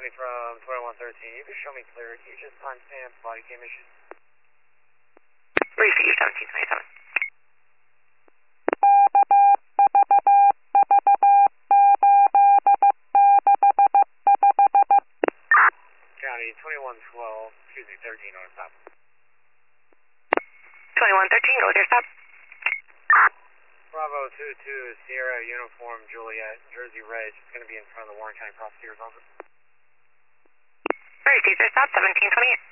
County from 2113. You can show me clear. Can you just timestamp body cam issues? Repeat your 1727. County 2112, excuse me, 13 on top. 2113, go with your stop. Bravo 22, Sierra Uniform Juliet, Jersey Ridge. It's going to be in front of the Warren County Prosecutor's Office. Repeat your stop, 1728.